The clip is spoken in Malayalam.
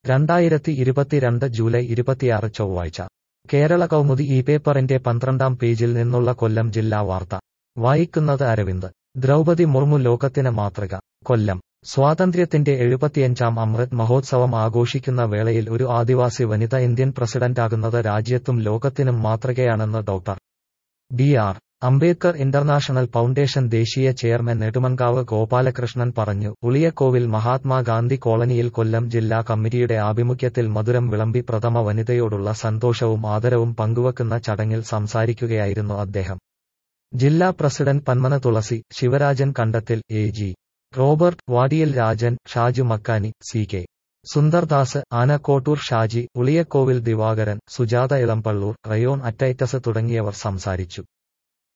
2022 ജൂലൈ 26 ചൊവ്വാഴ്ച കേരള കൗമുദി ഈ പേപ്പറിന്റെ 12-ാം പേജിൽ നിന്നുള്ള കൊല്ലം ജില്ലാ വാർത്ത വായിക്കുന്നത് അരവിന്ദ്. ദ്രൗപദി മുർമു ലോകത്തിന് മാതൃക. കൊല്ലം സ്വാതന്ത്ര്യത്തിന്റെ 75-ാം അമൃത് മഹോത്സവം ആഘോഷിക്കുന്ന വേളയിൽ ഒരു ആദിവാസി വനിത ഇന്ത്യൻ പ്രസിഡന്റാകുന്നത് രാജ്യത്തും ലോകത്തിനും മാതൃകയാണെന്ന് doctor BR. Ambedkar international foundation ദേശീയ ചെയർമാൻ നെടുമങ്കാവ് ഗോപാലകൃഷ്ണൻ പറഞ്ഞു. ഉളിയക്കോവിൽ മഹാത്മാഗാന്ധി കോളനിയിൽ കൊല്ലം ജില്ലാ കമ്മിറ്റിയുടെ ആഭിമുഖ്യത്തിൽ മധുരം വിളമ്പി പ്രഥമ വനിതയോടുള്ള സന്തോഷവും ആദരവും പങ്കുവെക്കുന്ന ചടങ്ങിൽ സംസാരിക്കുകയായിരുന്നു അദ്ദേഹം. ജില്ലാ president Panmana Thulasi, Sivarajan Kandathil, A G. Robert, Vadiyil Rajan, Shaju Makkani, C K. Sundardas, Anakottoor Shaji, Uliyakovil Divakaran, Sujatha Elampalloor, Rayon അറ്റൈറ്റസ് തുടങ്ങിയവർ സംസാരിച്ചു.